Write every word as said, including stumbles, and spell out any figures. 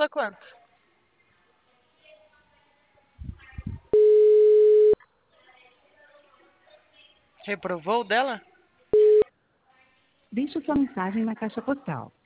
dela quanto? Reprovou o dela? Deixe sua mensagem na caixa postal.